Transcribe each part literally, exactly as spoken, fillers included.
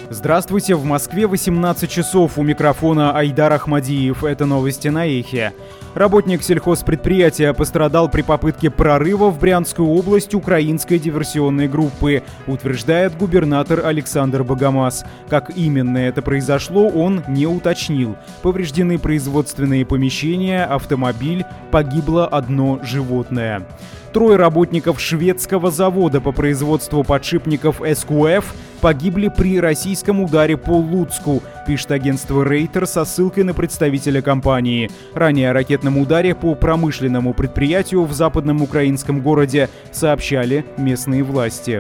Здравствуйте, в Москве восемнадцать часов, у микрофона Айдар Ахмадиев. Это новости на Эхе. Работник сельхозпредприятия пострадал при попытке прорыва в Брянскую область украинской диверсионной группы, утверждает губернатор Александр Богомаз. Как именно это произошло, он не уточнил. Повреждены производственные помещения, автомобиль, погибло одно животное. Трое работников шведского завода по производству подшипников эс ку эф погибли при российском ударе по Луцку, пишет агентство Рейтер со ссылкой на представителя компании. Ранее о ракетном ударе по промышленному предприятию в западном украинском городе сообщали местные власти.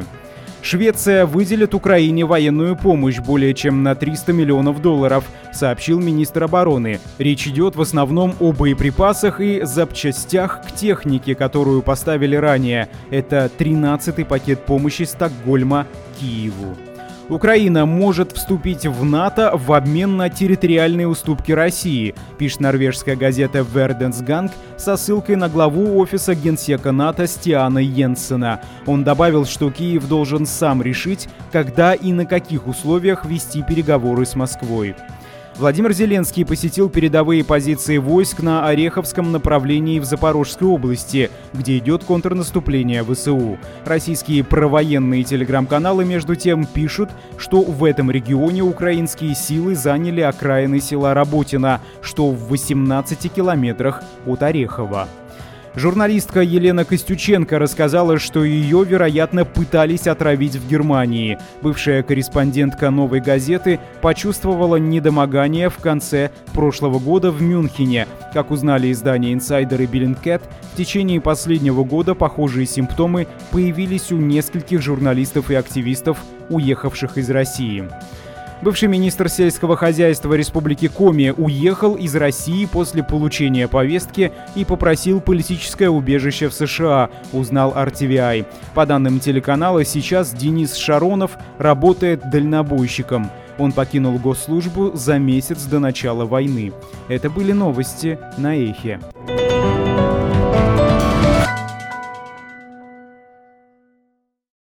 Швеция выделит Украине военную помощь более чем на триста миллионов долларов, сообщил министр обороны. Речь идет в основном о боеприпасах и запчастях к технике, которую поставили ранее. Это тринадцатый пакет помощи Стокгольма Киеву. Украина может вступить в НАТО в обмен на территориальные уступки России, пишет норвежская газета Verdensgang со ссылкой на главу офиса генсека НАТО Стиана Йенсена. Он добавил, что Киев должен сам решить, когда и на каких условиях вести переговоры с Москвой. Владимир Зеленский посетил передовые позиции войск на Ореховском направлении в Запорожской области, где идет контрнаступление вэ эс у. Российские провоенные телеграм-каналы, между тем, пишут, что в этом регионе украинские силы заняли окраины села Работино, что в восемнадцати километрах от Орехова. Журналистка Елена Костюченко рассказала, что ее, вероятно, пытались отравить в Германии. Бывшая корреспондентка «Новой газеты» почувствовала недомогание в конце прошлого года в Мюнхене. Как узнали издания «Инсайдер» и «Bellingcat», в течение последнего года похожие симптомы появились у нескольких журналистов и активистов, уехавших из России. Бывший министр сельского хозяйства Республики Коми уехал из России после получения повестки и попросил политическое убежище в США, узнал ар ти ви ай. По данным телеканала, сейчас Денис Шаронов работает дальнобойщиком. Он покинул госслужбу за месяц до начала войны. Это были новости на Эхе.